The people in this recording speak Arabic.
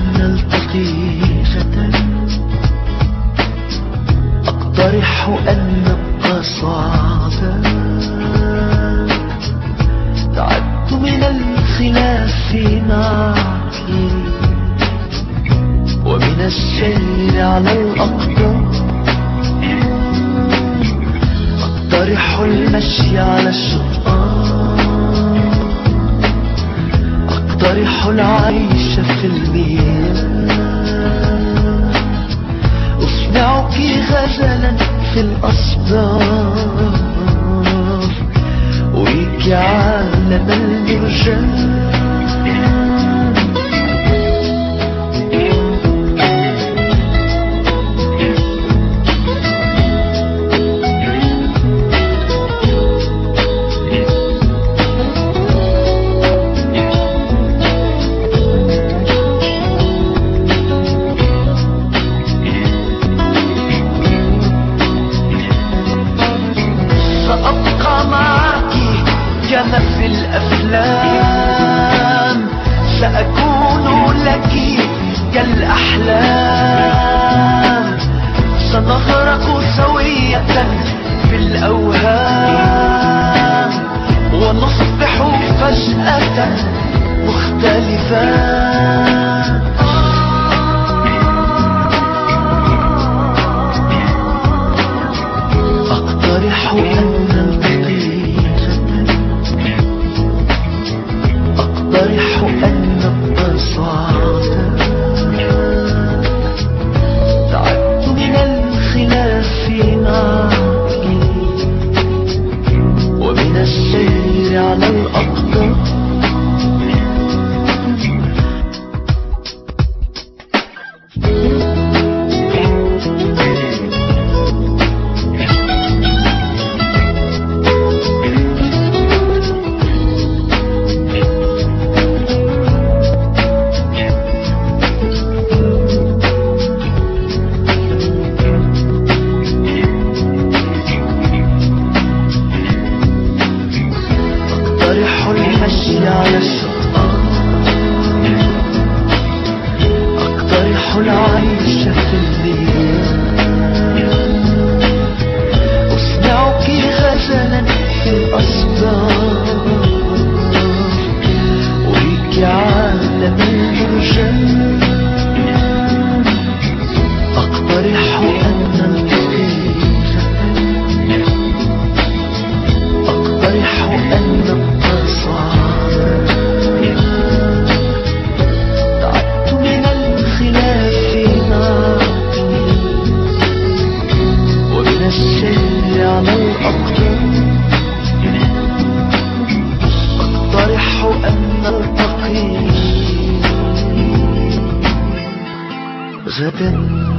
نلتقي غدا، أقترح أن نبقى صعبا. تعبت من الخلاف معك ومن السير على الأقدام. أقترح المشي على الشطآن، أقترح العيش في المياه. أصنعك غزلا في الأصداف، أريك عالم المرجان. سأبقى معك كما في الأفلام، سأكون لك كالأحلام. سنغرق سوية في الأوهام ونصبح فجأة مختلفان. أقترح أن نلتقي غدا، أقترح أن نبقى صعدا. تعبت من الخلاف معك ومن السير على الأقدام. أقترح المشي على الشطآن، أقترح العيش في المياه. أصنعك غزلا في الأصداف، أريك عالم المرجان. أقترح أن نلتقي غدا، أقترح أن نبقى صعبا. تعبت من الخلاف معك ومن السير على الأقدام. أقترح أن نلتقي غدا.